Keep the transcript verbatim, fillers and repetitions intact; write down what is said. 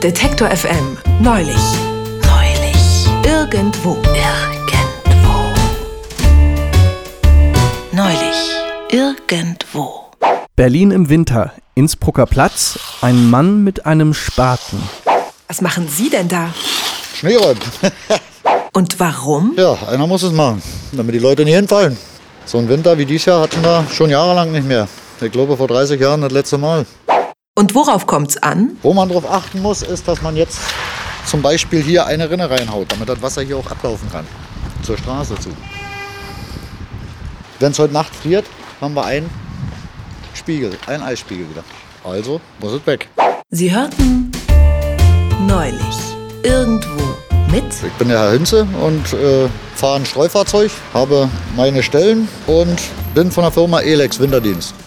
Detektor F M. Neulich. Neulich. Irgendwo. Irgendwo. Neulich. Irgendwo. Berlin im Winter. Innsbrucker Platz. Ein Mann mit einem Spaten. Was machen Sie denn da? Schneeräumen. Und warum? Ja, einer muss es machen, damit die Leute nicht hinfallen. So einen Winter wie dieses Jahr hatten wir schon jahrelang nicht mehr. Ich glaube vor dreißig Jahren das letzte Mal. Und worauf kommt's an? Wo man darauf achten muss, ist, dass man jetzt zum Beispiel hier eine Rinne reinhaut, damit das Wasser hier auch ablaufen kann. Zur Straße zu. Wenn es heute Nacht friert, haben wir einen Spiegel, einen Eisspiegel wieder. Also muss es weg. Sie hörten Neulich. Irgendwo. Mit? Ich bin der Herr Hinze und äh, fahre ein Streufahrzeug, habe meine Stellen und bin von der Firma Elex Winterdienst.